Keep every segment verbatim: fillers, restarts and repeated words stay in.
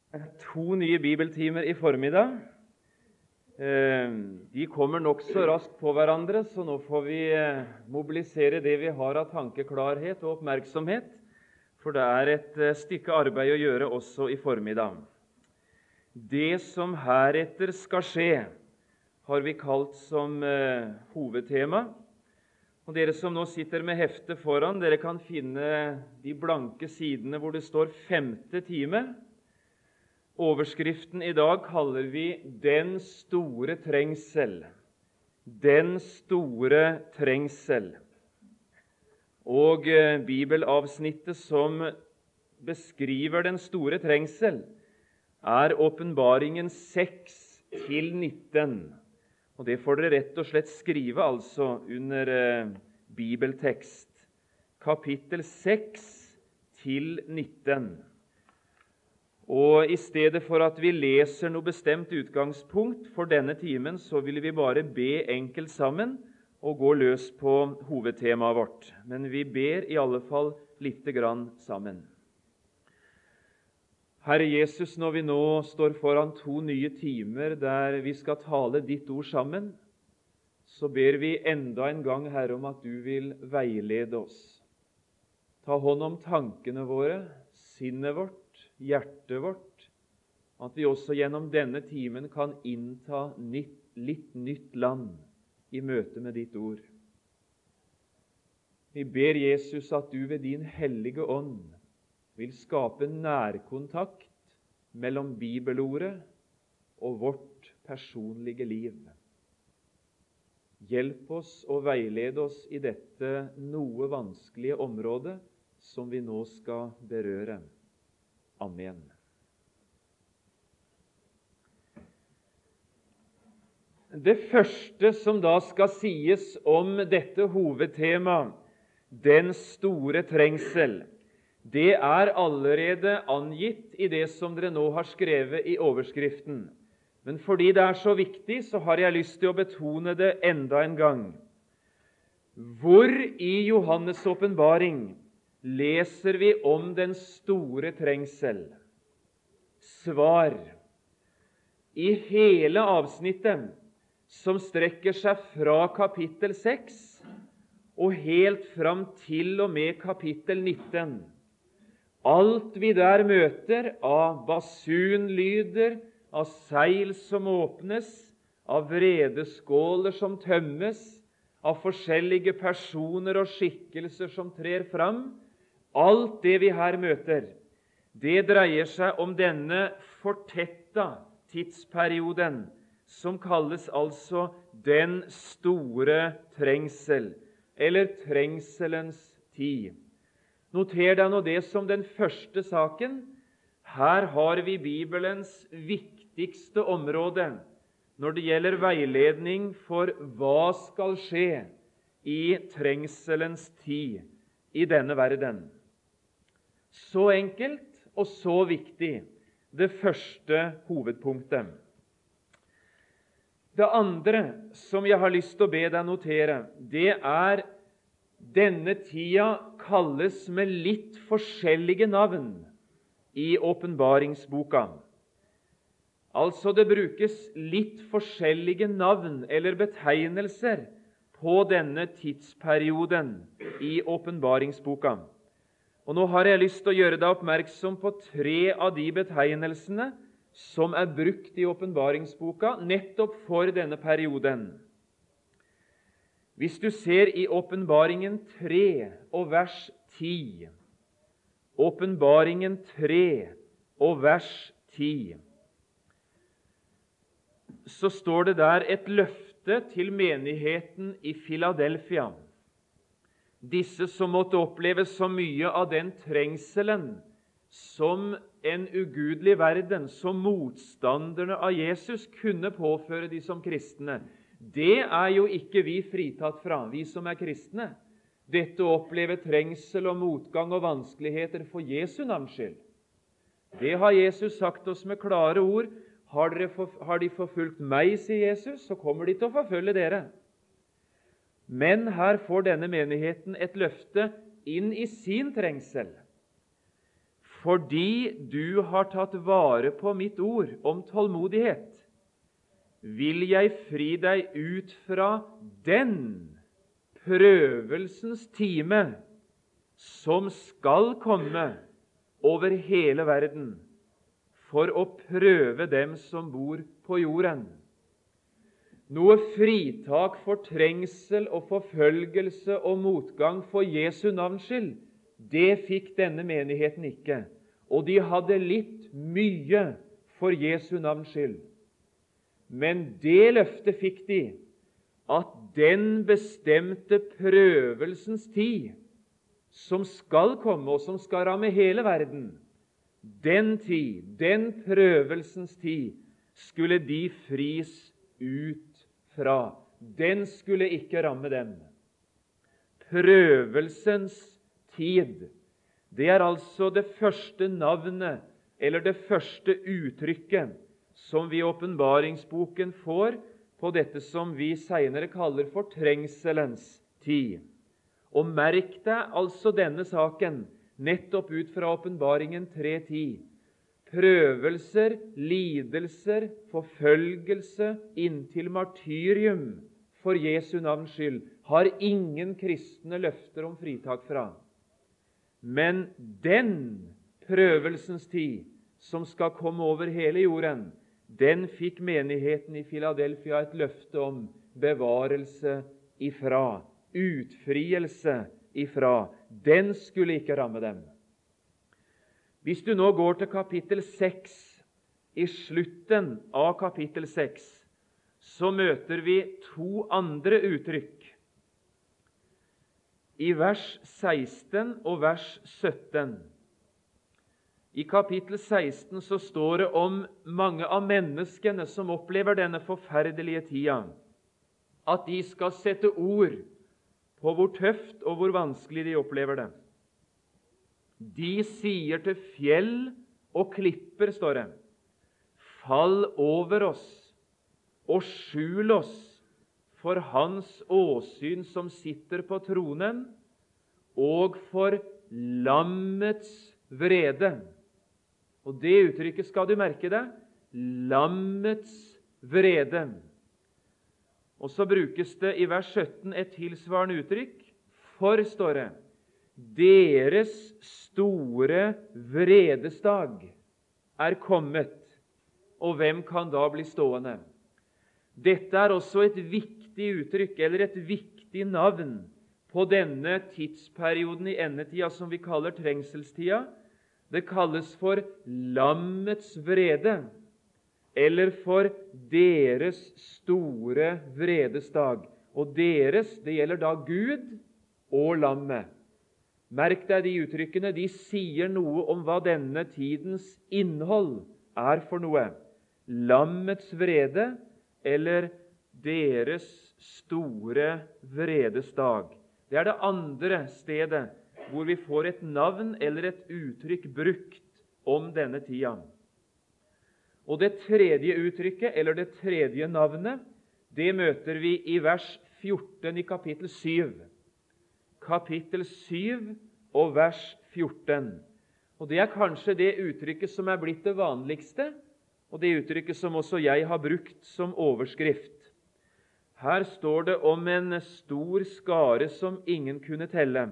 To nye bibeltimer i formiddag. De kommer nok så raskt på hverandre, så nå får vi mobilisere det vi har av tankeklarhet og oppmerksomhet, for det er et stykke arbeid å gjøre også i formiddag. Det som heretter skal skje, har vi kalt som hovedtema. Og dere som nå sitter med heftet foran, dere kan finne de blanke sidene hvor det står femte time. Overskriften i dag kaller vi «Den store trengsel». Den store trengsel. Og bibelavsnittet som beskriver den store trengsel, er Åpenbaringen seks til nitten. Og det får dere rett og slett skrive altså under eh, bibeltekst. Kapittel seks til nitten. Og i stedet for at vi leser noe bestemt utgangspunkt for denne timen, så vil vi bare be enkelt sammen og gå løs på hovedtemaet vårt. Men vi ber i alle fall lite grann sammen. Herre Jesus, når vi nå står foran to nye timer der vi skal tale ditt ord sammen, så ber vi enda en gang, Herre, om at du vil veilede oss. Ta hånd om tankene våre, sinnet vårt, hjertet vårt, at vi også gjennom denne timen kan innta nytt, litt nytt land i møte med ditt ord. Vi ber Jesus at du ved din hellige ånd vil skape nærkontakt mellom bibelordet og vårt personlige liv. Hjelp oss og veilede oss i dette noe vanskelige området som vi nå skal berøre. Amen. Det første som da skal sies om dette hovedtemaet, den store trengsel, det er allerede angitt i det som dere nå har skrevet i overskriften. Men fordi det er så viktig, så har jeg lyst til å betone det enda en gang. Hvor i Johannes' åpenbaring leser vi om den store trengsel? Svar: i hele avsnittet som strekker seg fra kapittel seks og helt fram til og med kapittel nitten. Alt vi der møter av basunlyder, av seil som åpnes, av vredeskåler som tømmes, av forskjellige personer og skikkelser som trer fram, alt det vi her møter, det dreier seg om denne fortetta tidsperioden, som kalles altså den store trengsel, eller trengselens tid. Noter deg nå det som den første saken. Her har vi Bibelens viktigste område når det gjelder veiledning for hva skal skje i trengselens tid i denne verden. Så enkelt og så viktig, det første hovedpunktet. Det andre som jeg har lyst til å be deg notere, det er denne tida kalles med litt forskjellige navn i åpenbaringsboka. Altså det brukes litt forskjellige navn eller betegnelser på denne tidsperioden i åpenbaringsboka. Og nå har jeg lyst til å gjøre deg oppmerksom på tre av de betegnelsene som er brukt i åpenbaringsboka nettopp for denne perioden. Hvis du ser i Åpenbaringen tre og vers ti, Åpenbaringen tre og vers ti, så står det der et løfte til menigheten i Filadelfia. Disse som måtte oppleve så mye av den trengselen som en ugudelig verden, som motstanderne av Jesus kunne påføre de som kristne. Det er jo ikke vi fritatt fra, vi som er kristne. Dette å oppleve trengsel og motgang og vanskeligheter for Jesu navns skyld. Det har Jesus sagt oss med klare ord. Har, dere for, har de forfulgt meg, sier Jesus, så kommer de til å forfølge dere. Men her får denne menigheten et løfte inn i sin trengsel. fordi du har tatt vare på mitt ord om tålmodighet, vil jeg fri deg ut fra den prøvelsens time som skal komme over hele verden, for å prøve dem som bor på jorden. Noe fritak for trengsel og forfølgelse og motgang for Jesu navns skyld, det fikk denne menigheten ikke, og de hadde litt mye for Jesu navns skyld. Men det løftet fikk de, at den bestemte prøvelsens tid, som skal komme og som skal ramme hele verden, den tid, den prøvelsens tid, skulle de fris ut fra. Den skulle ikke ramme dem. Prøvelsens tid, det er altså det første navnet, eller det første uttrykket, som vi i åpenbaringsboken får på dette som vi senere kaller for trengselens tid. Og merk deg altså denne saken, nettopp ut fra åpenbaringen tre ti. Prøvelser, lidelser, forfølgelse inntil martyrium for Jesu navns skyld har ingen kristne løfter om fritak fra. Men den prøvelsens tid som skal komme over hele jorden, den fikk menigheten i Filadelfia et løfte om bevarelse ifra, utfrielse ifra. Den skulle ikke ramme dem. Hvis du nå går til kapittel seks, i slutten av kapittel seks, så møter vi to andre uttrykk. I vers seksten og vers sytten. I kapittel seksten så står det om mange av menneskene som opplever denne forferdelige tida, at de skal sette ord på hvor tøft og hvor vanskelig de opplever det. De sier til fjell og klipper, står det, fall over oss og skjul oss for hans åsyn som sitter på tronen, og for lammets vrede. Og det uttrykket skal du merke deg, lammets vrede. Og så brukes det i vers sytten et tilsvarende uttrykk, for, står det, deres store vredesdag er kommet, og hvem kan da bli stående? Dette er også et viktig uttrykk, eller et viktig navn, på denne tidsperioden i endetida som vi kaller trengselstida. Det kalles for lammets vrede, eller for deres store vredesdag. Og deres, det gjelder da Gud og lammet. Merk deg de uttrykkene, de sier noe om hva denne tidens innhold er for noe. Lammets vrede, eller deres store vredesdag. Det er det andre stedet hvor vi får et navn eller et uttrykk brukt om denne tida. Og det tredje uttrykket, eller det tredje navnet, det møter vi i vers fjorten i kapittel syv. Kapittel syv og vers fjorten. Og det er kanskje det uttrykket som er blitt det vanligste, og det uttrykket som også jeg har brukt som overskrift. Her står det om en stor skare som ingen kunne telle.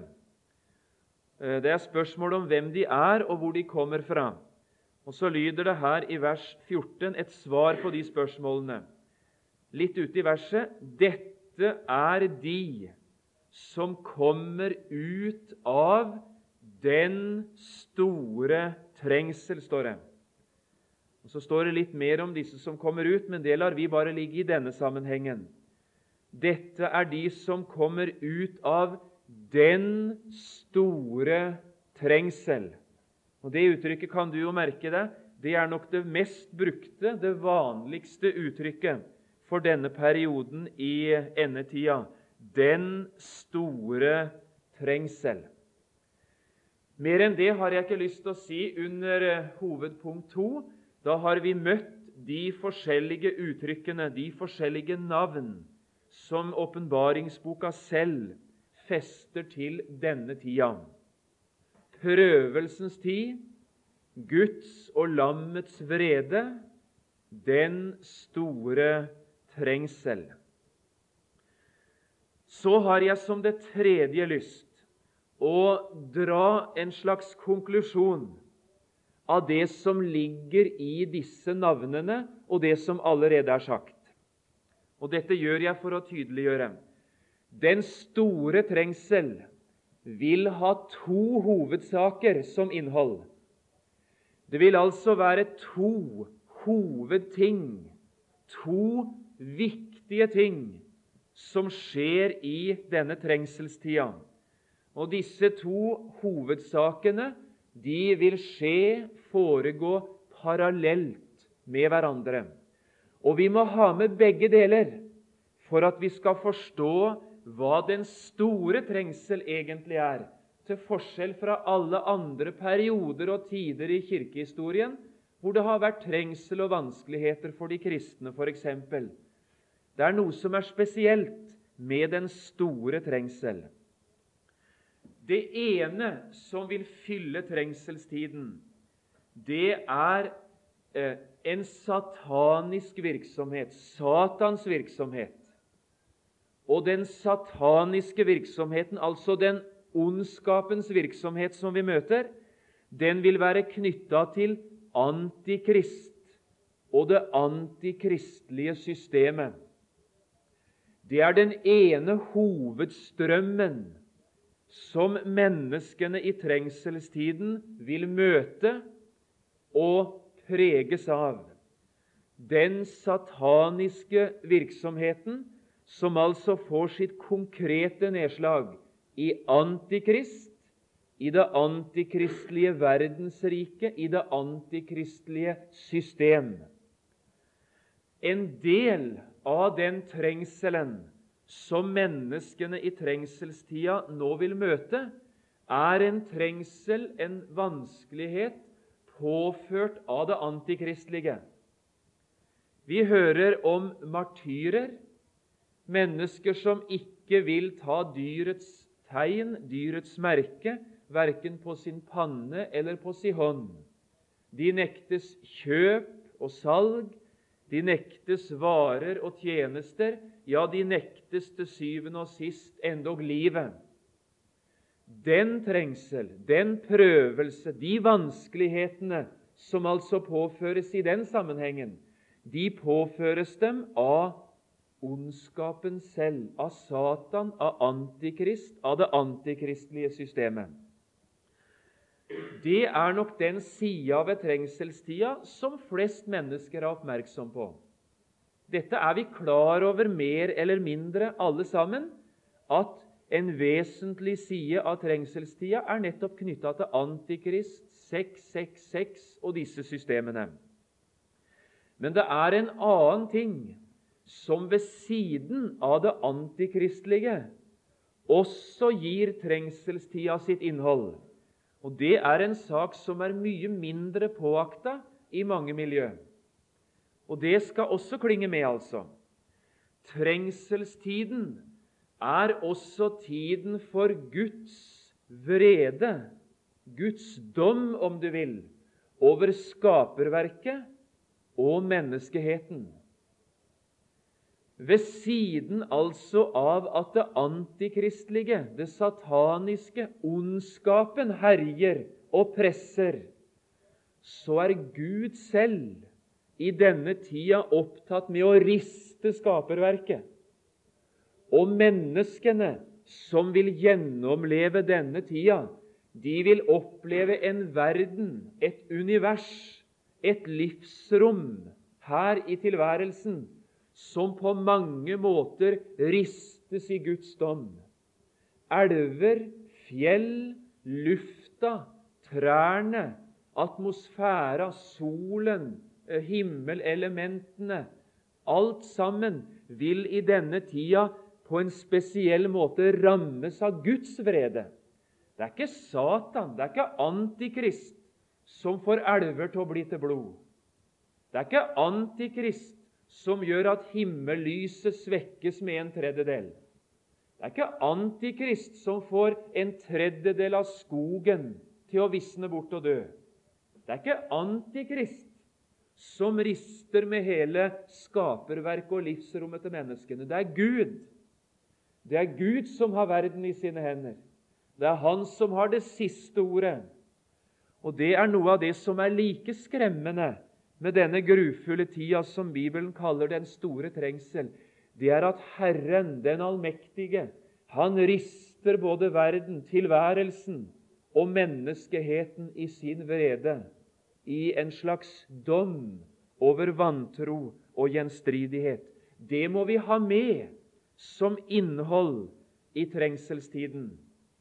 Det er spørsmål om hvem de er, og hvor de kommer fra. Og så lyder det her i vers fjorten et svar på de spørsmålene. Litt ute i verset, dette er de som kommer ut av den store trengsel, står det. Og så står det litt mer om disse som kommer ut, men det lar vi bare ligge i denne sammenhengen. Dette er de som kommer ut av den store trengsel. Og det uttrykket kan du jo merke deg. Det er nok det mest brukte, det vanligste uttrykket for denne perioden i endetida. Den store trengsel. Mer enn det har jeg ikke lyst til å si under hovedpunkt to. Da har vi møtt de forskjellige uttrykkene, de forskjellige navn, som åpenbaringsboka selv fester til denne tida. Prøvelsens tid, Guds og lammets vrede, den store trengsel. Så har jeg som det tredje lyst å dra en slags konklusjon av det som ligger i disse navnene, og det som allerede er sagt. Og dette gjør jeg for å tydeliggjøre. Den store trengsel vil ha to hovedsaker som innhold. Det vil altså være to hovedting, to viktige ting som skjer i denne trengselstida. Og disse to hovedsakene, de vil skje, foregå parallelt med hverandre. Og vi må ha med begge deler for at vi skal forstå hva den store trengsel egentlig er, til forskjell fra alle andre perioder og tider i kirkehistorien, hvor det har vært trengsel og vanskeligheter for de kristne, for eksempel. Det er noe som er spesielt med den store trengsel. Det ene som vil fylle trengselstiden, det er eh, en satanisk virksomhet, Satans virksomhet. Og den sataniske virksomheten, altså den ondskapens virksomhet som vi møter, den vil være knyttet til antikrist og det antikristlige systemet. Det er den ene hovedstrømmen som menneskene i trengselstiden vil møte og preges av. Den sataniske virksomheten som altså får sitt konkrete nedslag i antikrist, i det antikristlige verdensrike, i det antikristlige system. En del av den trengselen som menneskene i trengselstida nå vil møte, er en trengsel, en vanskelighet, påført av det antikristlige. Vi hører om martyrer, mennesker som ikke vil ta dyrets tegn, dyrets merke, hverken på sin panne eller på sin hånd. De nektes kjøp og salg, de nektes varer og tjenester, ja, de nektes til syvende og sist endog livet. Den trengsel, den prøvelse, de vanskelighetene som altså påføres i den sammenhengen, de påføres dem av ondskapen selv, av Satan, av antikrist, av det antikristlige systemet. Det er nok den sida ved trengselstida som flest mennesker er oppmerksom på. Dette er vi klar over mer eller mindre alle sammen, at en vesentlig side av trengselstida er nettopp knyttet til antikrist, seks seks seks og disse systemene. Men det er en annen ting som ved siden av det antikristlige også gir trengselstida sitt innhold. Og det er en sak som er mye mindre påakta i mange miljø. Og det skal også klinge med, altså. Trengselstiden er også tiden for Guds vrede, Guds dom, om du vil, over skaperverket og menneskeheten. Ved siden altså av at det antikristlige, det sataniske, ondskapen herjer og presser, så er Gud selv i denne tida opptatt med å riste skaperverket. Og menneskene som vil gjennomleve denne tida, de vil oppleve en verden, et univers, et livsrom her i tilværelsen, som på mange måter ristes i Guds dom. Elver, fjell, lufta, trærne, atmosfæra, solen, himmelelementene, alt sammen vil i denne tida på en spesiell måte rammes av Guds vrede. Det er ikke Satan, det er ikke antikrist som får elver til å bli til blod. Det er ikke antikrist som gjør at himmellyset svekkes med en tredjedel. Det er ikke antikrist som får en tredjedel av skogen til å visne bort og dø. Det er ikke antikrist som rister med hele skaperverket og livsrommet til menneskene. Det er Gud. Det er Gud som har verden i sine hender. Det er Han som har det siste ordet. Og det er noe av det som er like skremmende med denne grufulle tida som Bibelen kaller den store trengsel. Det er at Herren, den allmektige, Han rister både verden, tilværelsen og menneskeheten i sin vrede, i en slags dom over vantro og gjenstridighet. Det må vi ha med som innhold i trengselstiden.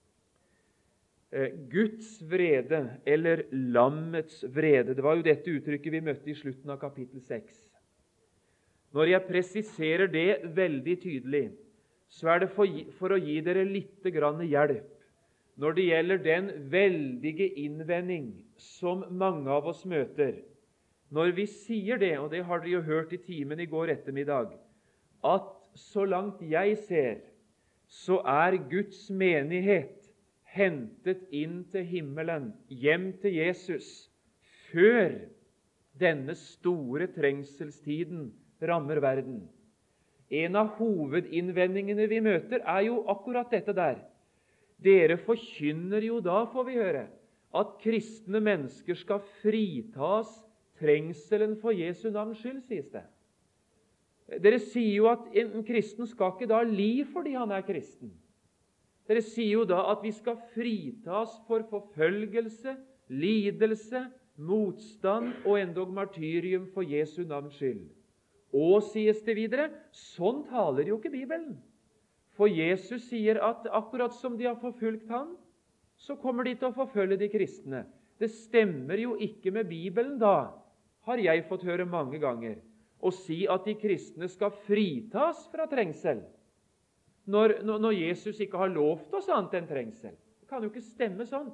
Guds vrede, eller lammets vrede, det var jo dette uttrykket vi møtte i slutten av kapittel seks. Når jeg presiserer det veldig tydelig, så er det for, for å gi dere litt grann hjelp når det gjelder den veldige innvending som mange av oss møter. Når vi sier det, og det har dere jo hørt i timen i går ettermiddag, at så langt jeg ser, så er Guds menighet hentet inn til himmelen, hjem til Jesus, før denne store trengselstiden rammer verden. En av hovedinnvendingene vi møter, er jo akkurat dette der. Dere forkynner jo da, får vi høre, at kristne mennesker skal fritas trengselen for Jesu navns skyld, sies det. Dere sier jo at en kristen skal ikke da li fordi han er kristen. Dere sier jo da at vi skal fritas for forfølgelse, lidelse, motstand og endog martyrium for Jesu navns skyld. Og, sies det videre, sånn taler jo ikke Bibelen. For Jesus sier at akkurat som de har forfulgt han, så kommer de til å forfølge de kristne. Det stemmer jo ikke med Bibelen da, har jeg fått høre mange ganger, å si at de kristne skal fritas fra trengsel, når, når Jesus ikke har lovt oss annet enn trengsel. Det kan jo ikke stemme sånt.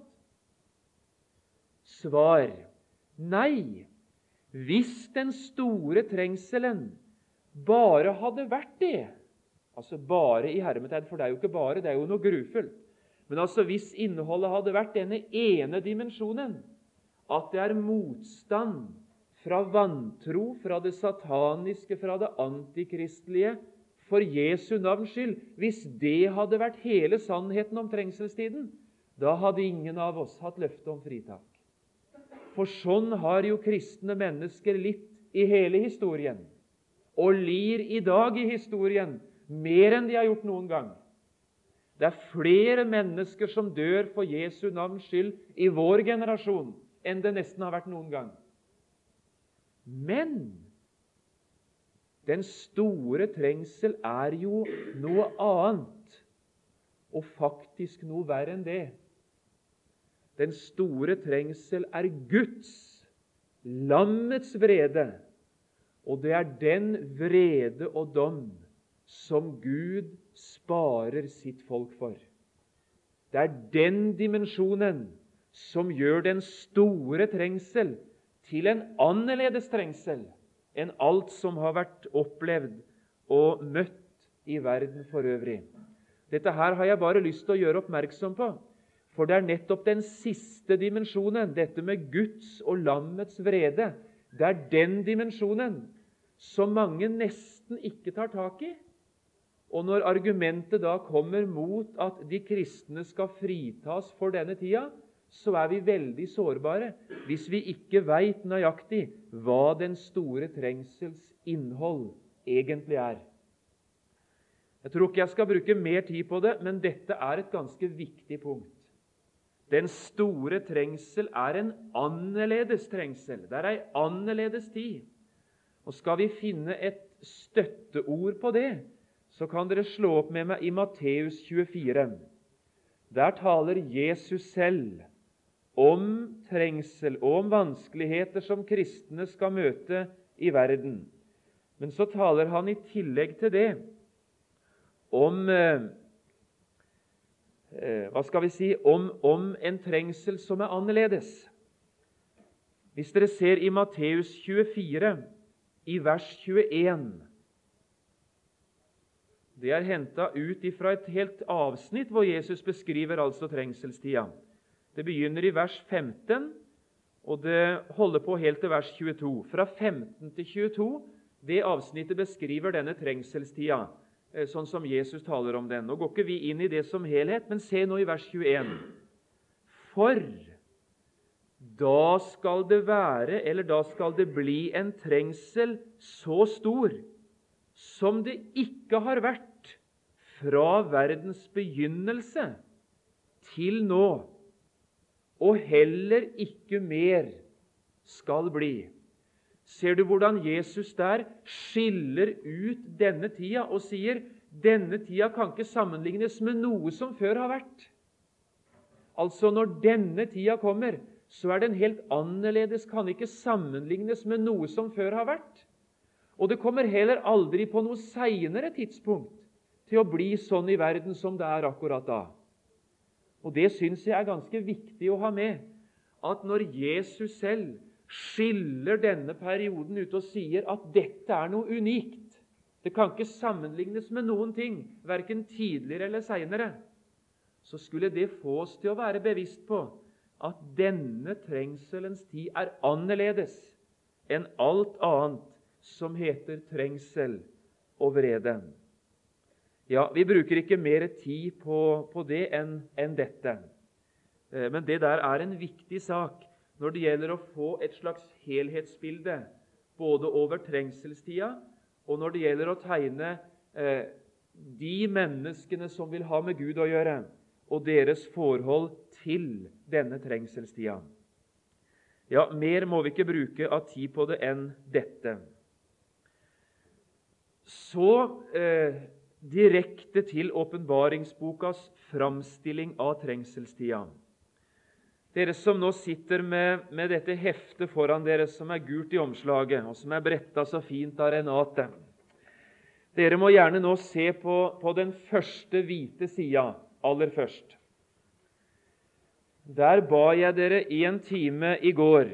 Svar: nei. Hvis den store trengselen bare hadde vært det, altså bare i hermetegn, for det er jo ikke bare, det er jo noe grufullt, men altså hvis innholdet hadde vært denne ene dimensjonen, at det er motstand fra vantro, fra det sataniske, fra det antikristelige, for Jesu navns skyld, hvis det hadde vært hele sannheten om trengselstiden, da hadde ingen av oss hatt løfte om fritak. For sånn har jo kristne mennesker litt i hele historien, og lir i dag i historien mer enn de har gjort noen gang. Det er flere mennesker som dør for Jesu navns skyld i vår generasjon enn det nesten har vært noen gang. Men den store trengsel er jo noe annet, og faktisk noe verre enn det. Den store trengsel er Guds, lammets vrede, og det er den vrede og dom som Gud sparer sitt folk for. Det er den dimensjonen som gjør den store trengsel til en annerledes trengsel enn alt som har vært opplevd og møtt i verden for øvrig. Dette her har jeg bare lyst til å gjøre oppmerksom på, for det er nettopp den siste dimensjonen, dette med Guds og lammets vrede, det er den dimensjonen som mange nesten ikke tar tak i. Og når argumentet da kommer mot at de kristne skal fritas for denne tida, så er vi veldig sårbare hvis vi ikke vet nøyaktig hva den store trengsels innhold egentlig er. Jeg tror ikke jeg skal bruke mer tid på det, men dette er et ganske viktig punkt. Den store trengsel er en annerledes trengsel. Det er en annerledes tid. Og skal vi finne et støtteord på det, så kan dere slå opp med meg i Matteus tjuefire. Der taler Jesus selv om trengsel og om vanskeligheter som kristne skal møte i verden. Men så taler han i tillegg til det om eh, hva skal vi si, om, om en trengsel som er annerledes. Hvis dere ser i Matteus tjuefire, i vers tjueen, det er hentet ut fra et helt avsnitt hvor Jesus beskriver altså trengselstida. Det begynner i vers femten Og det holder på helt til vers tjueto. Fra femten til tjueto, det avsnittet beskriver denne trengselstida, sånn som Jesus taler om den. Nå går ikke vi inn i det som helhet, men se nå i vers tjueen. For da skal det være, eller da skal det bli en trengsel så stor, som det ikke har vært fra verdens begynnelse til nå, og heller ikke mer skal bli. Ser du hvordan Jesus der skiller ut denne tida og sier, denne tida kan ikke sammenlignes med noe som før har vært. Altså når denne tida kommer, så er den helt annerledes, kan ikke sammenlignes med noe som før har vært. Og det kommer heller aldri på noe senere tidspunkt til å bli sånn i verden som det er akkurat da. Og det synes jeg er ganske viktig å ha med, at når Jesus selv skiller denne perioden ut og sier at dette er noe unikt, det kan ikke sammenlignes med noen ting, hverken tidligere eller senere, så skulle det få oss til å være bevisst på at denne trengselens tid er annerledes enn alt annet som heter trengsel og vrede. Ja, vi bruker ikke mer tid på, på det enn, enn dette. Men det der er en viktig sak når det gjelder å få et slags helhetsbilde både over trengselstida og når det gjelder å tegne eh, de menneskene som vil ha med Gud å gjøre, og deres forhold til denne trengselstida. Ja, mer må vi ikke bruke av tid på det enn dette. Så eh, direkte til åpenbaringsbokas framstilling av trengselstida. Dere som nå sitter med, med dette heftet foran dere, som er gult i omslaget, og som er brettet så fint av Renate. Dere må gjerne nå se på, på den første hvite sida, aller først. Der ba jeg dere i en time i går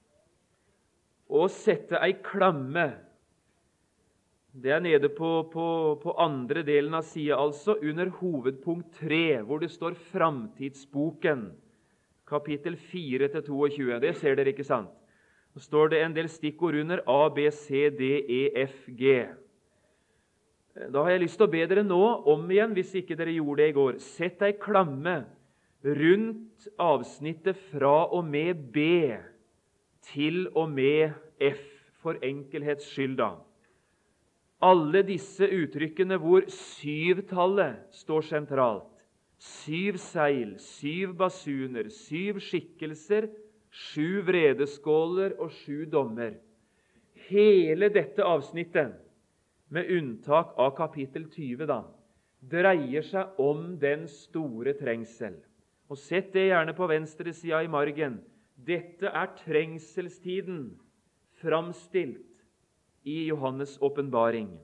å sette ei klamme. Det er nede på, på, på andre delen av sida, altså under hovedpunkt tre, hvor det står Framtidsboken. Kapittel fire til tjueto, det ser dere, ikke sant? Så står det en del stikkord under A, B, C, D, E, F, G. Da har jeg lyst til å be dere nå om igjen, hvis ikke dere gjorde det i går. Sett ei klamme rundt avsnittet fra og med B til og med F, for enkelhets skyld da. Alle disse uttrykkene hvor syvtallet står sentralt. Syv seil, syv basuner, syv skikkelser, sju vredeskåler og sju dommer. Hele dette avsnittet, med unntak av kapittel tyve, da, dreier seg om den store trengsel. Og sett det gjerne på venstre sida i margen. Dette er trengselstiden framstilt i Johannes åpenbaring.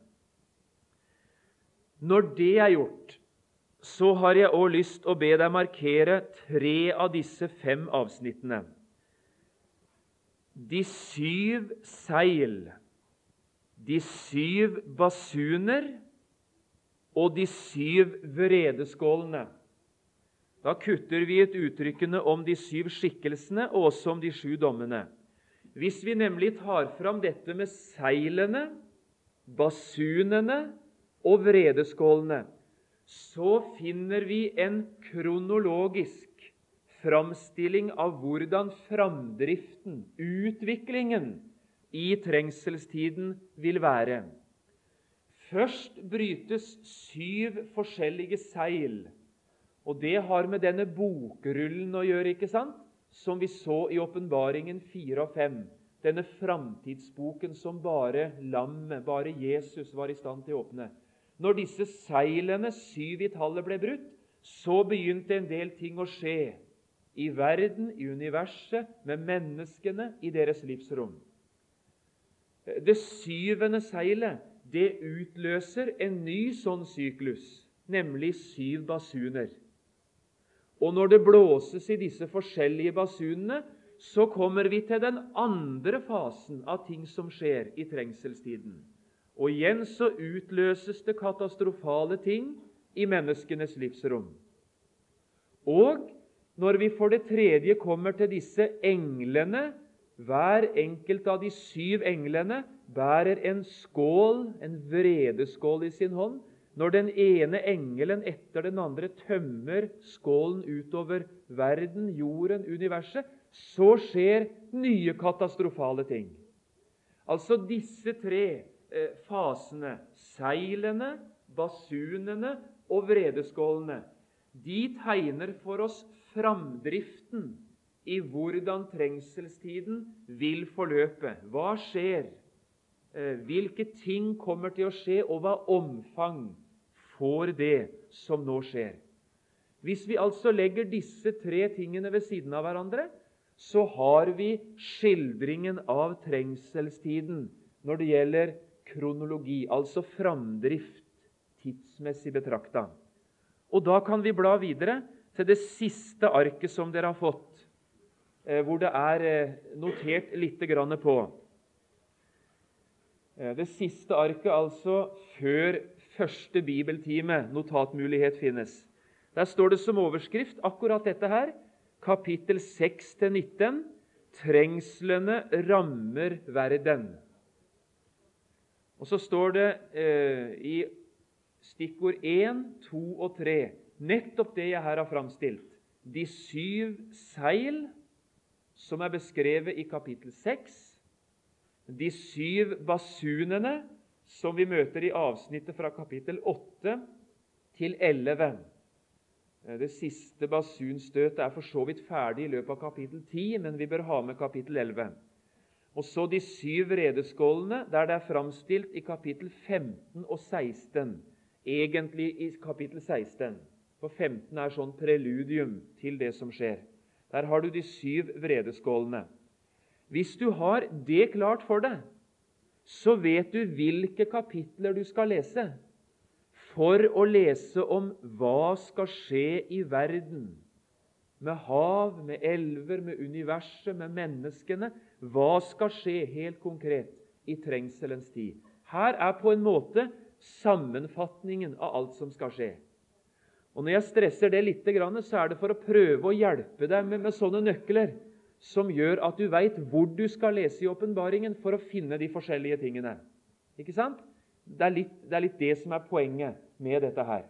Når det er gjort, så har jeg også lyst å be deg markere tre av disse fem avsnittene. De syv seil, de syv basuner og de syv vredeskålene. Da kutter vi ut uttrykkene om de syv skikkelsene og også om de sju dommene. Hvis vi nemlig tar fram dette med seilene, basunene og vredeskålene, så finner vi en kronologisk framstilling av hvordan framdriften, utviklingen i trengselstiden vil være. Først brytes syv forskjellige seil, og det har med denne bokrullen å gjøre, ikke sant? Som vi så i åpenbaringen fire og fem. Denne framtidsboken som bare lammet, bare Jesus var i stand til å åpne. Når disse seilene, syv i tallet, ble brutt, så begynte en del ting å skje i verden, i universet, med menneskene i deres livsrom. Det syvende seilet, det utløser en ny sånn syklus, nemlig syv basuner. Og når det blåses i disse forskjellige basunene, så kommer vi til den andre fasen av ting som skjer i trengselstiden. Og igjen så utløses det katastrofale ting i menneskenes livsrom. Og Når vi for det tredje kommer til disse englene, hver enkelt av de syv englene bærer en skål, en vredeskål i sin hånd. Når den ene engelen etter den andre tømmer skålen utover verden, jorden, universet, så skjer nye katastrofale ting. Altså disse tre eh, fasene, seilene, basunene og vredeskålene, de tegner for oss framdriften i hvordan trengselstiden vil forløpe. Hva skjer? Hvilke ting kommer til å skje, og hva omfang får det som nå skjer? Hvis vi altså legger disse tre tingene ved siden av hverandre, så har vi skildringen av trengselstiden når det gjelder kronologi, altså framdrift, tidsmessig betrakta. Og da kan vi bla videre til det siste arket som dere har fått, hvor det er notert litt grann på. Det siste arket, altså før første bibeltime, notatmulighet finnes. Der står det som overskrift akkurat dette her, kapittel seks til nitten, trengslene rammer verden. Og så står det eh, i stikkord én, to og tre, nettopp det jeg her har framstilt. De syv seil, som er beskrevet i kapittel seks, de syv basunene, som vi møter i avsnittet fra kapittel åtte til elleve. Det siste basunstøtet er for så vidt ferdig i løpet av kapittel ti, men vi bør ha med kapittel elleve. Og så de syv vredeskålene, der det er framstilt i kapittel femten og seksten, egentlig i kapittel seksten, for femten er sånn preludium til det som skjer. Der har du de syv vredeskålene. Hvis du har det klart for deg, så vet du hvilke kapitler du skal lese for å lese om hva skal skje i verden, med hav, med elver, med universet, med menneskene. Hva skal skje helt konkret i trengselens tid? Her er på en måte sammenfatningen av alt som skal skje. Og når jeg stresser det litt, så er det for å prøve å hjelpe deg med, med sånne nøkler som gjør at du vet hvor du skal lese i åpenbaringen for å finne de forskjellige tingene. Ikke sant? Det er litt det, er litt det som er poenget med dette her.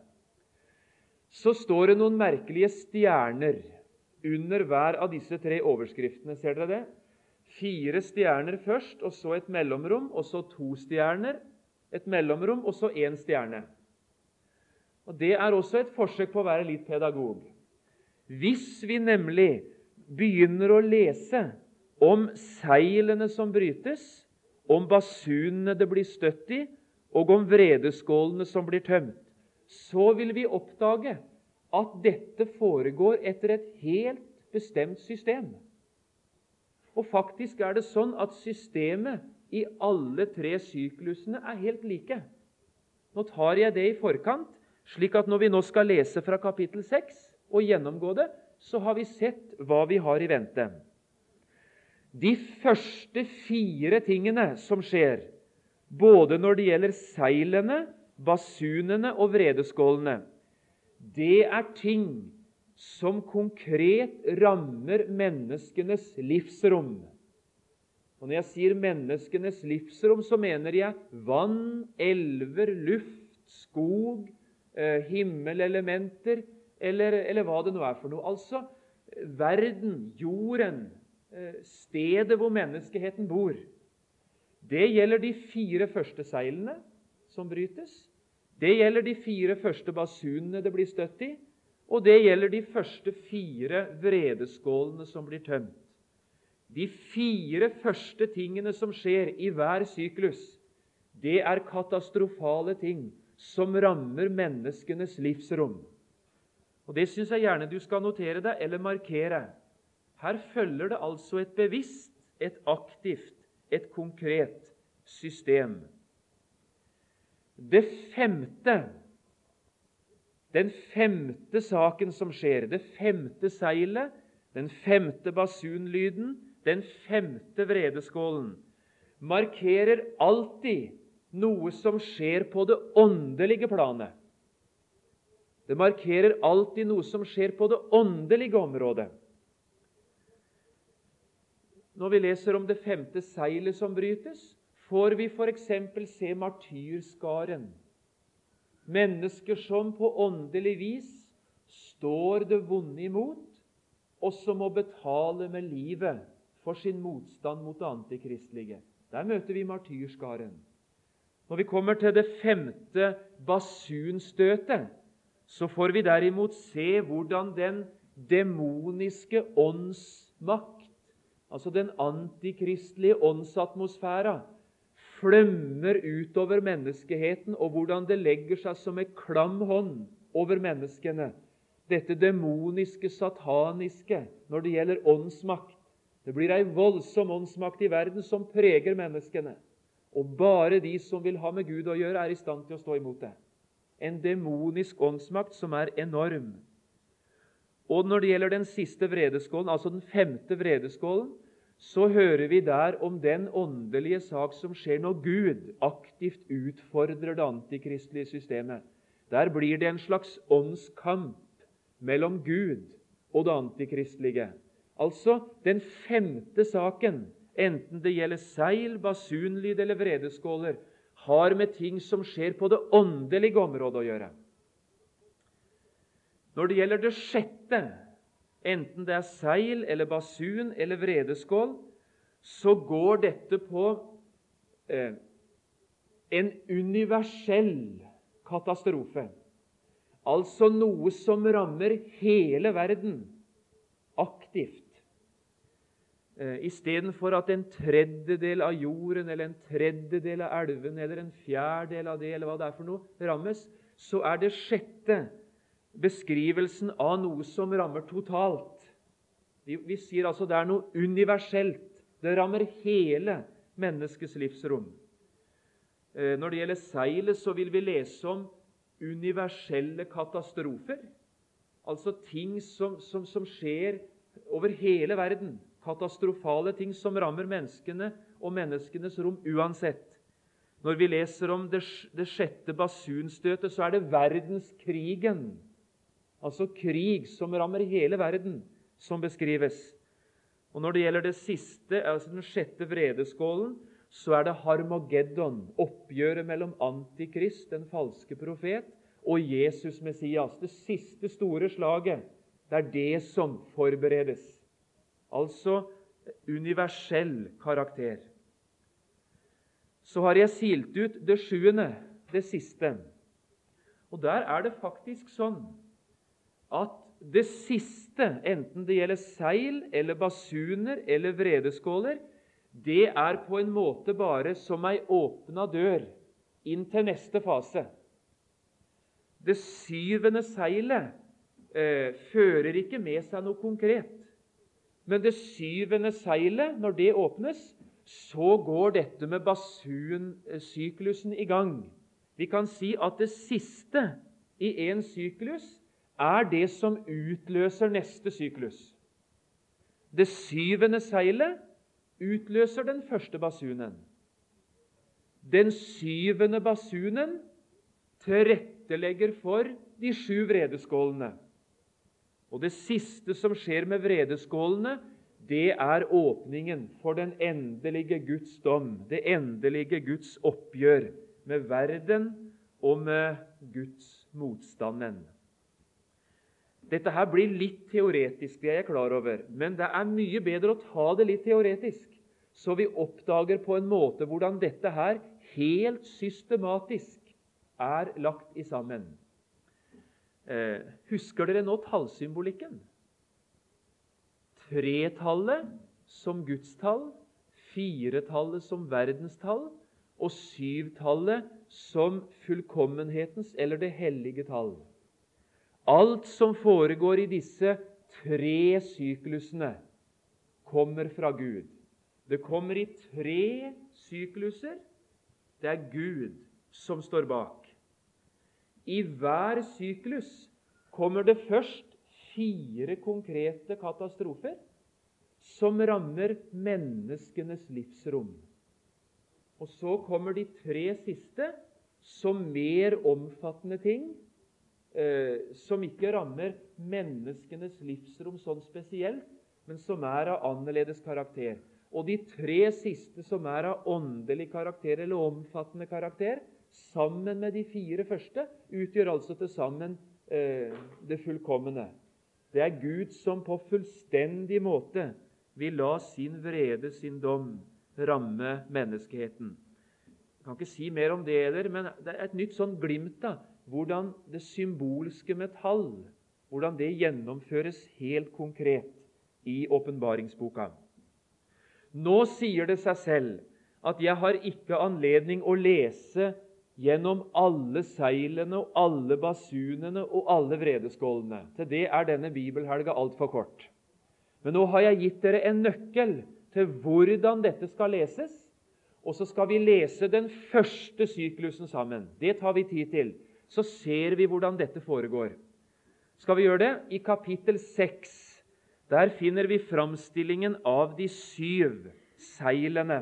Så står det noen merkelige stjerner under hver av disse tre overskriftene. Ser dere det? Fire stjerner først, og så et mellomrom, og så to stjerner, et mellomrom, og så en stjerne. Og det er også et forsøk på å være litt pedagog. Hvis vi nemlig begynner å lese om seilene som brytes, om basunene det blir støtt i, og om vredeskålene som blir tømt, så vil vi oppdage at dette foregår etter et helt bestemt system. Og faktisk er det sånn at systemet i alle tre syklusene er helt like. Nå tar jeg det i forkant, slik at når vi nå skal lese fra kapittel seks og gjennomgå det, så har vi sett hva vi har i vente. De første fire tingene som skjer, både når det gjelder seilene, basunene og vredeskålene, det er ting som konkret rammer menneskenes livsrom. Og når jeg sier menneskenes livsrom, så mener jeg vann, elver, luft, skog, eh, himmelelementer, eller, eller hva det nå er for noe. Altså verden, jorden, eh, stedet hvor menneskeheten bor. Det gjelder de fire første seilene som brytes. Det gjelder de fire første basunene det blir støtt i. Og det gjelder de første fire vredeskålene som blir tømt. De fire første tingene som skjer i hver syklus, det er katastrofale ting som rammer menneskenes livsrom. Og det synes jeg gjerne du skal notere deg eller markere. Her følger det altså et bevisst, et aktivt, et konkret system. Det femte, den femte saken som skjer, det femte seilet, den femte basunlyden, den femte vredeskålen, markerer alltid noe som skjer på det åndelige planet. Det markerer alltid noe som skjer på det åndelige området. Når vi leser om det femte seilet som brytes, får vi for eksempel se martyrskaren. Mennesker som på åndelig vis står det vonde imot, og som må betale med livet for sin motstand mot det antikristelige. Der møter vi martyrskaren. Når vi kommer til det femte basunstøtet, så får vi derimot se hvordan den demoniske åndsmakt, altså den antikristelige åndsatmosfæra, flømmer utover menneskeheten, og hvordan det legger seg som en klam hånd over menneskene. Dette demoniske, sataniske, når det gjelder åndsmakt. Det blir en voldsom åndsmakt i verden som preger menneskene. Og bare de som vil ha med Gud å gjøre, er i stand til å stå imot det. En demonisk åndsmakt som er enorm. Og når det gjelder den siste vredeskålen, altså den femte vredeskålen, så hører vi der om den åndelige sak som skjer når Gud aktivt utfordrer det antikristelige systemet. Der blir det en slags åndskamp mellom Gud og det antikristelige. Altså, den femte saken, enten det gjelder seil, basunlyd eller vredeskåler, har med ting som skjer på det åndelige området å gjøre. Når det gjelder det sjette, enten det er seil eller basun eller vredeskål, så går dette på eh, en universell katastrofe. Altså noe som rammer hele verden aktivt. Eh, I stedet for at en tredjedel av jorden, eller en tredjedel av elven, eller en fjerdedel av det, eller hva det er for noe, rammes, så er det sjette beskrivelsen av noe som rammer totalt. Vi, vi sier altså det er noe universelt. Det rammer hele menneskets livsrom. Eh, når det gjelder seilet, så vil vi lese om universelle katastrofer. Altså ting som, som, som skjer over hele verden. Katastrofale ting som rammer menneskene og menneskenes rom uansett. Når vi leser om det, det sjette basunstøtet, så er det verdenskrigen. Altså krig som rammer hele verden, som beskrives. Og når det gjelder det siste, altså den sjette vredeskålen, så er det Harmageddon, oppgjøret mellom Antikrist, den falske profet, og Jesus Messias. Det siste store slaget, det er det som forberedes. Altså universell karakter. Så har jeg silt ut det sjuende, det siste. Og der er det faktisk sånn at det siste, enten det gjelder seil eller basuner eller vredeskåler, det er på en måte bare som ei åpna dør inn til neste fase. Det syvende seilet eh, fører ikke med seg noe konkret. Men det syvende seilet, når det åpnes, så går dette med basunsyklusen i gang. Vi kan si at det siste i en syklus er det som utløser neste syklus. Det syvende seilet utløser den første basunen. Den syvende basunen tilrettelegger for de sju vredeskålene. Og det siste som skjer med vredeskålene, det er åpningen for den endelige Guds dom, det endelige Guds oppgjør med verden og med Guds motstanden. Dette her blir litt teoretisk, det er jeg klar over, men det er mye bedre å ta det litt teoretisk, så vi oppdager på en måte hvordan dette her helt systematisk er lagt i sammen. Eh, husker dere nå tallsymbolikken? Tretallet som gudstall, firetallet som verdenstall, og syvtallet som fullkommenhetens eller det hellige tall. Alt som foregår i disse tre syklusene, kommer fra Gud. Det kommer i tre sykluser. Det er Gud som står bak. I hver syklus kommer det først fire konkrete katastrofer som rammer menneskenes livsrom. Og så kommer de tre siste som mer omfattende ting, eh, som ikke rammer menneskenes livsrom sånn spesielt, men som er av annerledes karakter. Og de tre siste som er av åndelig karakter eller omfattende karakter, sammen med de fire første, utgjør altså til sammen eh, det fullkomne. Det er Gud som på fullstendig måte vil la sin vrede, sin dom, ramme menneskeheten. Jeg kan ikke si mer om det, eller, men det er et nytt sånn glimt da, hvordan det symbolske metall, hvordan det gjennomføres helt konkret i åpenbaringsboka. Nå sier det seg selv at jeg har ikke anledning å lese gjennom alle seilene og alle basunene og alle vredeskålene. Til det er denne bibelhelga alt for kort. Men nå har jeg gitt dere en nøkkel til hvordan dette skal leses, og så skal vi lese den første syklusen sammen. Det tar vi tid til. Så ser vi hvordan dette foregår. Skal vi gjøre det? I kapittel seks, der finner vi framstillingen av de syv seilene.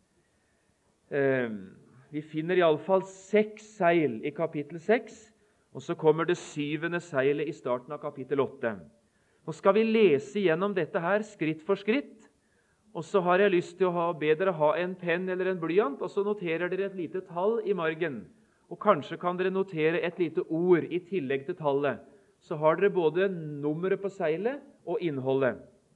Vi finner i alle fall seks seil i kapittel seks, og så kommer det syvende seilet i starten av kapittel åtte. Nå skal vi lese gjennom dette her skritt for skritt, og så har jeg lyst til å ha, be dere ha en penn eller en blyant, og så noterer dere et lite tall i margen. Og kanskje kan dere notere et lite ord i tillegg til tallet. Så har dere både nummeret på seilet og innholdet.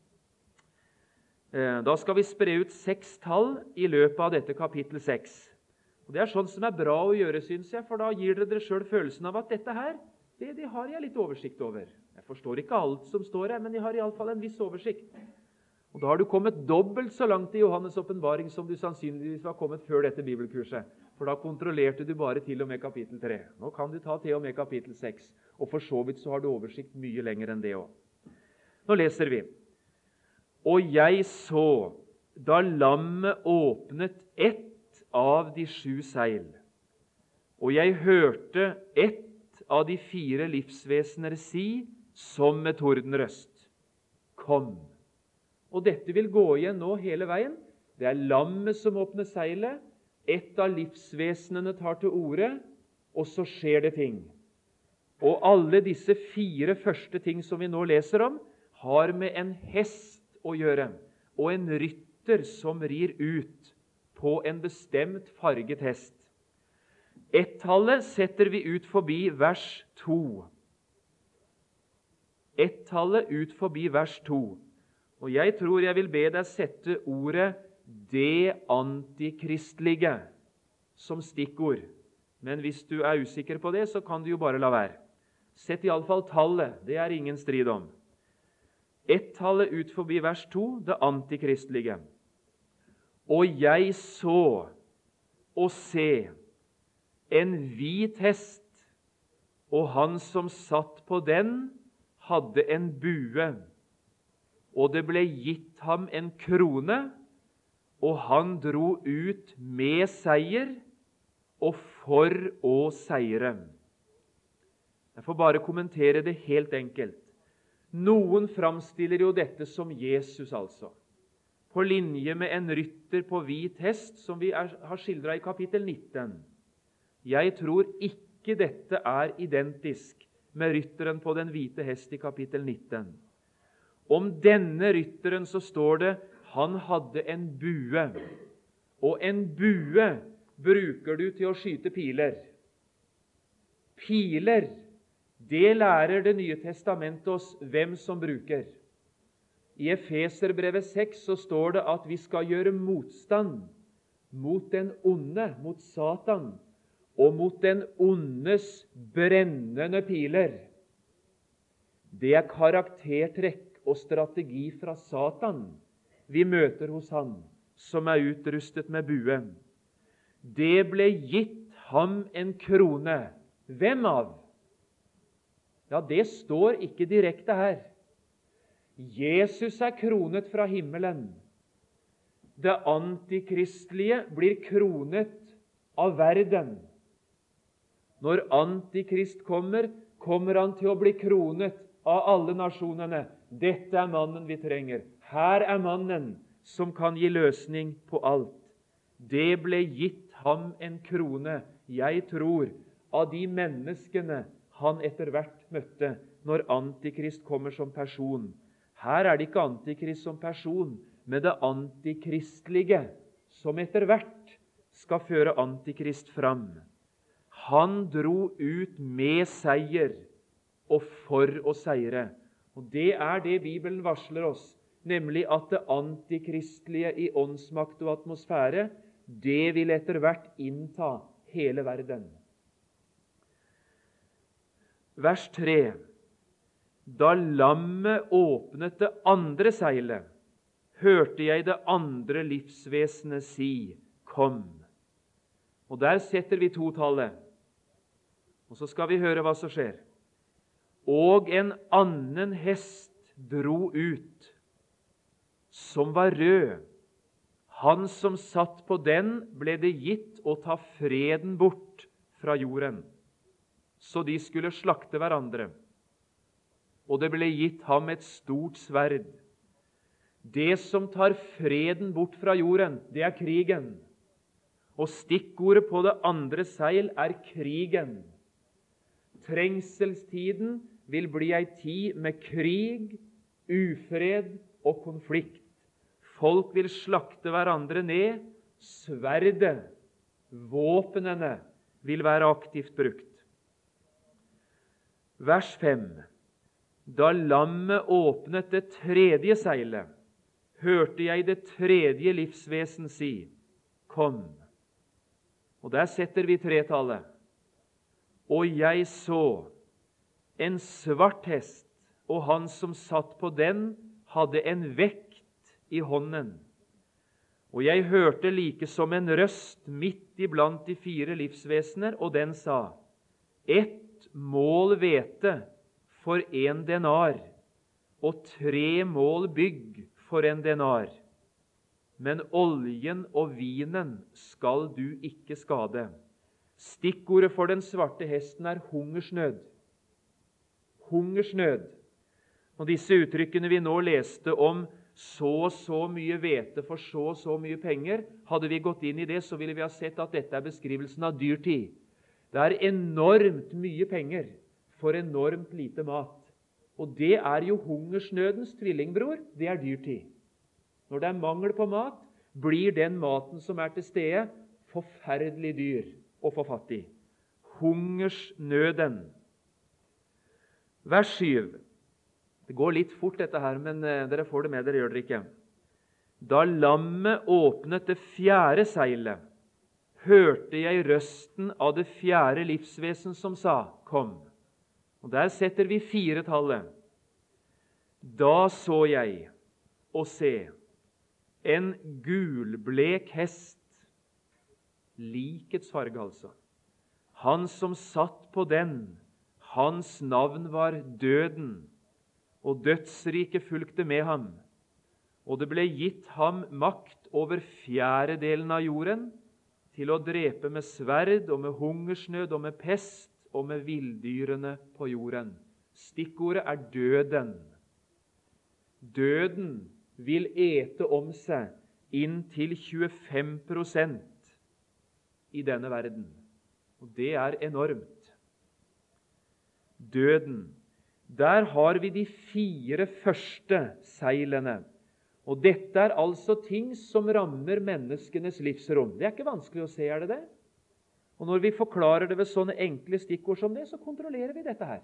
Da skal vi spre ut seks tall i løpet av dette kapittel seks. Og det er sånn som er bra å gjøre, synes jeg, for da gir dere dere selv følelsen av at dette her, det, det har jeg litt oversikt over. Jeg forstår ikke alt som står her, men jeg har i alle fall en viss oversikt. Og da har du kommet dobbelt så langt i Johannes åpenbaring som du sannsynligvis var kommet før dette bibelkurset. For da kontrollerte du bare til og med kapittel tre. Nå kan du ta til og med kapittel seks. Og for så vidt så har du oversikt mye lenger enn det også. Nå leser vi. Og jeg så, da lammet åpnet ett av de sju seil, og jeg hørte ett av de fire livsvesener si, som med tordenrøst, kom. Og dette vil gå igjen nå hele veien. Det er lammet som åpner seilet, ett av livsvesenene tar til orde, og så skjer det ting. Og alle disse fire første ting som vi nå leser om, har med en hest å gjøre, og en rytter som rir ut på en bestemt farget hest. Ett-tallet setter vi ut forbi vers to. Ett-tallet ut forbi vers to. Og jeg tror jeg vil be deg sette ordet «det antikristlige» som stikkord. Men hvis du er usikker på det, så kan du jo bare la være. Sett i alle fall tallet, det er ingen strid om. Ett-tallet ut forbi vers to, det antikristlige. Og jeg så og se en hvit hest, og han som satt på den, hadde en bue, og det ble gitt ham en krone, og han dro ut med seier, og for å seire. Jeg får bare kommentere det helt enkelt. Noen framstiller jo dette som Jesus altså, på linje med en rytter på hvit hest, som vi er, har skildret i kapittel nitten. Jeg tror ikke dette er identisk med rytteren på den hvite hest i kapittel nitten. Om denne rytteren så står det, han hadde en bue, og en bue bruker du til å skyte piler. Piler, det lærer Det nye testamentet oss hvem som bruker. I Efeserbrevet seks så står det at vi skal gjøre motstand mot den onde, mot Satan, og mot den ondes brennende piler. Det er karaktertrekk og strategi fra Satan vi møter hos han, som er utrustet med bue. Det ble gitt ham en krone. Hvem av? Ja, det står ikke direkte her. Jesus er kronet fra himmelen. Det antikristlige blir kronet av verden. Når antikrist kommer, kommer han til å bli kronet av alle nasjonene. Dette er mannen vi trenger. Her er mannen som kan gi løsning på alt. Det ble gitt ham en krone. Jeg tror av de menneskene han etter hvert møtte når Antikrist kommer som person. Her er det ikke Antikrist som person, men det antikristlige som etter hvert skal føre Antikrist fram. Han dro ut med seier og for å seire. Og det er det Bibelen varsler oss, nemlig at det antikristlige i åndsmakt og atmosfære, det vil etter hvert innta hele verden. Vers tre. Da lammet åpnet det andre seilet, hørte jeg det andre livsvesenet si, kom. Og der setter vi totallet. Og så skal vi høre hva som skjer. Og en annen hest dro ut, som var rød. Han som satt på den, ble det gitt å ta freden bort fra jorden, så de skulle slakte hverandre. Og det ble gitt ham et stort sverd. Det som tar freden bort fra jorden, det er krigen. Og stikkordet på det andre seil er krigen. Trengselstiden vil bli ei tid med krig, ufred og konflikt. Folk vil slakte hverandre ned. Sverdet, våpnene, vil være aktivt brukt. Vers fem. Da lammet åpnet det tredje seilet, hørte jeg det tredje livsvesen si, kom. Og der setter vi tretallet. Og jeg så en svart hest, og han som satt på den, hadde en vekt i hånden. Og jeg hørte like som en røst midt iblant de fire livsvesener, og den sa, ett mål hvete for en denar, og tre mål bygg for en denar. Men oljen og vinen skal du ikke skade. Stikkordet for den svarte hesten er hungersnød. Hungersnød. Og disse uttrykkene vi nå leste om så og så mye hvete for så og så mye penger, hadde vi gått inn i det, så ville vi ha sett at dette er beskrivelsen av dyrtid. Det er enormt mye penger for enormt lite mat. Og det er jo hungersnødens tvillingbror, det er dyrtid. Når det er mangel på mat, blir den maten som er til stede, forferdelig dyr og for fattig. Hungersnøden. Vers syv. Det går litt fort dette her, men dere får det med, dere gjør dere ikke. Da lammet åpnet det fjerde seilet, hørte jeg røsten av det fjerde livsvesen som sa, kom. Og der setter vi firetallet. Da så jeg, og se, en gulblek hest, likets farge altså. Han som satt på den, hans navn var Døden, og dødsriket fulgte med ham. Og det ble gitt ham makt over fjerdedelen av jorden, til å drepe med sverd og med hungersnød og med pest og med vilddyrene på jorden. Stikkordet er døden. Døden vil ete om seg inntil tjuefem prosent i denne verden. Og det er enormt. Døden. Der har vi de fire første seilene. Og dette er altså ting som rammer menneskenes livsrom. Det er ikke vanskelig å se, er det det? Og når vi forklarer det ved sånne enkle stikkord som det, så kontrollerer vi dette her.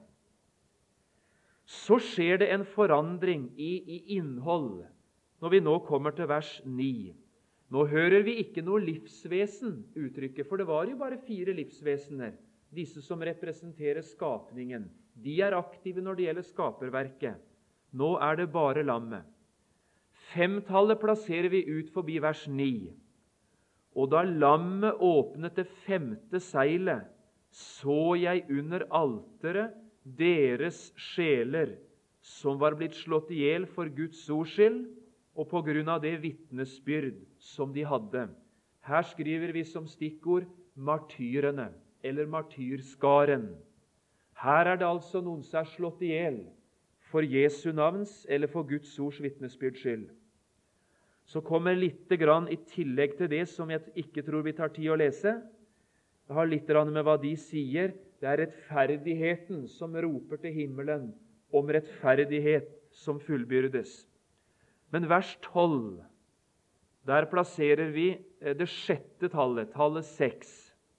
Så skjer det en forandring i, i innhold når vi nå kommer til vers ni. Nå hører vi ikke noe livsvesen uttrykket, for det var jo bare fire livsvesener, disse som representerer skapningen. De er aktive når det gjelder skaperverket. Nå er det bare lammet. Femtallet plasserer vi ut forbi vers ni. Og da lammet åpnet det femte seilet, så jeg under alteret deres sjeler, som var blitt slått ihjel for Guds ords skyld, og på grunn av det vitnesbyrd som de hadde. Her skriver vi som stikkord martyrene, eller martyrskaren. Her er det altså noen som er slått ihjel for Jesu navns eller for Guds ords vitnesbyrds skyld. Så kommer litt grann i tillegg til det som jeg ikke tror vi tar tid å lese. Det har litt grann med hva de sier Det er rettferdigheten som roper til himmelen om rettferdighet som fullbyrdes. Men vers tolv, der plasserer vi det sjette tallet, tallet seks.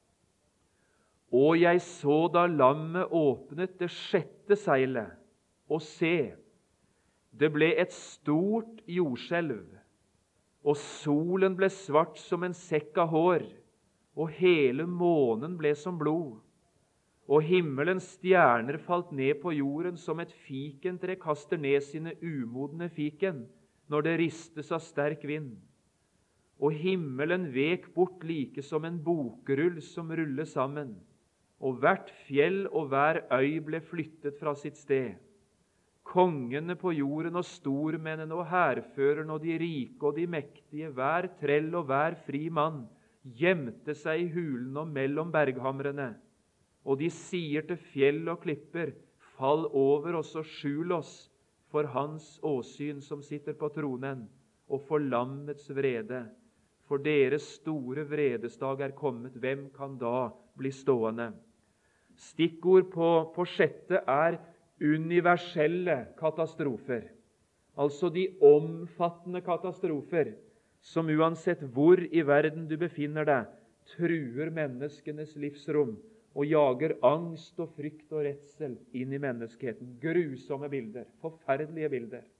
Og jeg så da lammet åpnet det sjette seilet, og se, det ble et stort jordskjelv, og solen ble svart som en sekk av hår, og hele månen ble som blod. Og himmelens stjerner falt ned på jorden som et fikentre kaster ned sine umodne fiken når det ristes av sterk vind. Og himmelen vek bort like som en bokrull som ruller sammen, og hvert fjell og hver øy ble flyttet fra sitt sted. Kongene på jorden og stormennene og hærførerne og de rike og de mektige, hver trell og hver fri mann, gjemte seg i hulen og mellom berghamrene. Og de sier til fjell og klipper, fall over oss og skjul oss for hans åsyn som sitter på tronen, og for lammets vrede. For deres store vredesdag er kommet, hvem kan da bli stående? Stikkord på, på sjette er universelle katastrofer. Altså de omfattende katastrofer, som uansett hvor i verden du befinner deg, truer menneskenes livsrom, og jager angst og frykt og redsel inn i menneskeheten. Grusomme bilder, forferdelige bilder.